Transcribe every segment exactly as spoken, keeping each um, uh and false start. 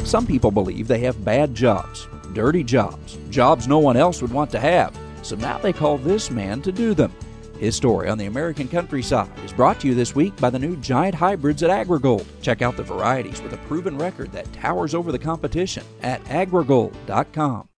Some people believe they have bad jobs, dirty jobs, jobs no one else would want to have, so now they call this man to do them. His story on the American countryside is brought to you this week by the new Giant Hybrids at AgriGold. Check out the varieties with a proven record that towers over the competition at agrigold dot com.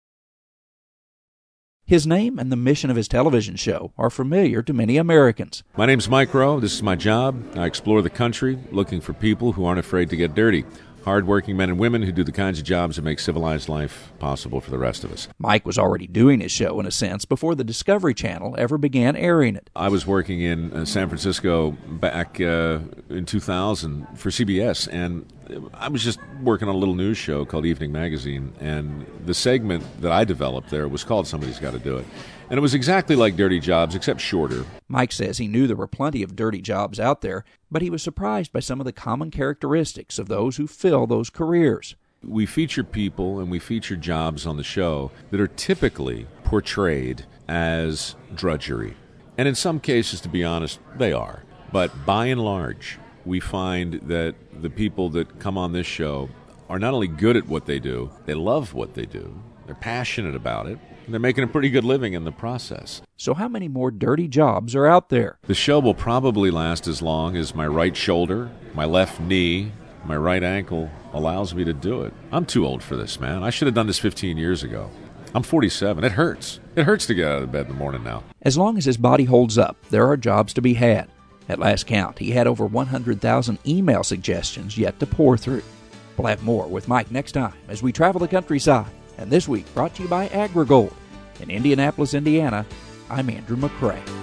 His name and the mission of his television show are familiar to many Americans. My name's Mike Rowe. This is my job. I explore the country looking for people who aren't afraid to get dirty. Hard-working men and women who do the kinds of jobs that make civilized life possible for the rest of us. Mike was already doing his show, in a sense, before the Discovery Channel ever began airing it. I was working in uh, San Francisco back uh, in two thousand for C B S, and I was just working on a little news show called Evening Magazine, and the segment that I developed there was called Somebody's Got to Do It. And it was exactly like Dirty Jobs, except shorter. Mike says he knew there were plenty of dirty jobs out there, but he was surprised by some of the common characteristics of those who fill those careers. We feature people and we feature jobs on the show that are typically portrayed as drudgery. And in some cases, to be honest, they are. But by and large, we find that the people that come on this show are not only good at what they do, they love what they do, they're passionate about it, and they're making a pretty good living in the process. So how many more dirty jobs are out there? The show will probably last as long as my right shoulder, my left knee, my right ankle allows me to do it. I'm too old for this, man. I should have done this fifteen years ago. I'm forty-seven. It hurts. It hurts to get out of bed in the morning now. As long as his body holds up, there are jobs to be had. At last count, he had over one hundred thousand email suggestions yet to pour through. We'll have more with Mike next time as we travel the countryside. And this week, brought to you by AgriGold. In Indianapolis, Indiana, I'm Andrew McCrae.